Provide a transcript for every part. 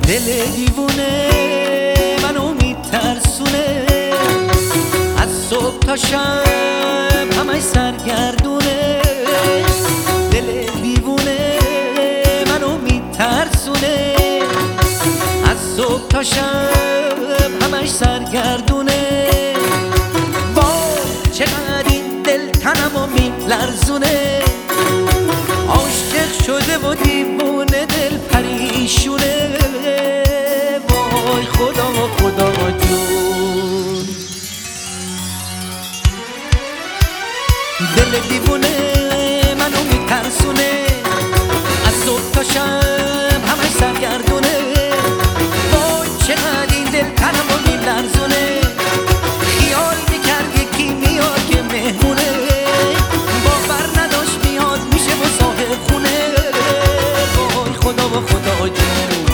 دل دیوونه منو میترسونه، از صبح تا شب همش سرگردونه. دل دیوونه منو میترسونه، از صبح تا شب همش سرگردونه. وای چقدر این دل تنمو میلرزونه، عاشق شده و دیوونه دل پریشونه. وای خدا خدا جون، دل دیوونه منو میترسونه، از صبح تا شب همش سرگردونه. وای چقدر این دل تنمو میلرزونه، خیال میکرد یکی میاد که مهمونه، باور نداشت میاد میشه و صاحب خونه. وای خدا و خدا جون،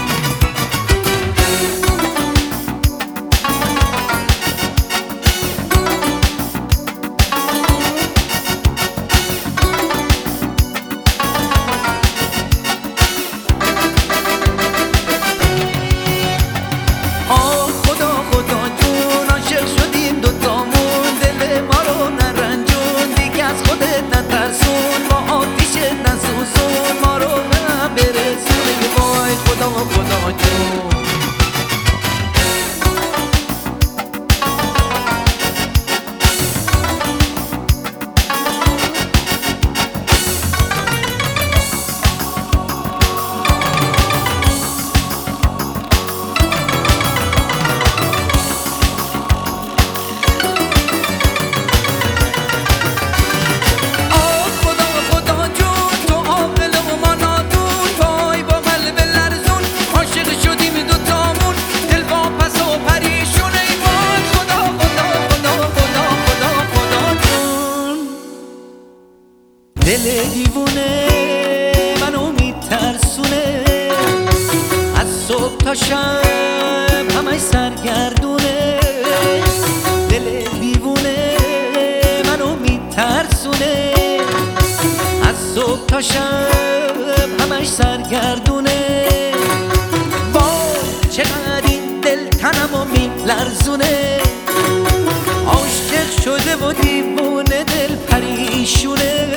دل دیوونه منو میترسونه، از صبح تا شب همش سرگردونه. دل دیوونه منو میترسونه، از صبح تا شب همش سرگردونه. وای چقدر این دل تنمو میلرزونه، عاشق شده و دیوونه دل پریشونه.